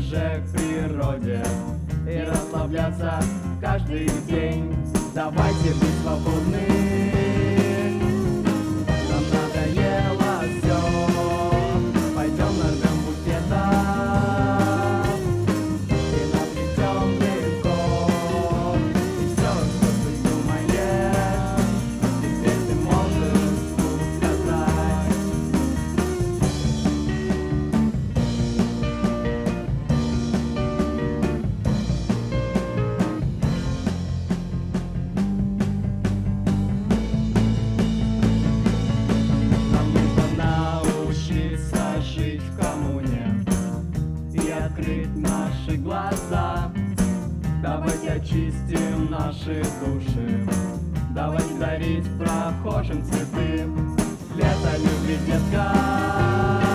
ближе к природе и расслабляться каждый день. Давайте быть свободны. Нам надоело все. Пойдем нарвем букетов и обретем легко. И все, что ты думаешь, теперь ты можешь сказать. Нам нужно научиться жить в коммуне и открыть наши глаза. Давайте очистим наши души, давайте дарить прохожим цветы. Лето любит детка.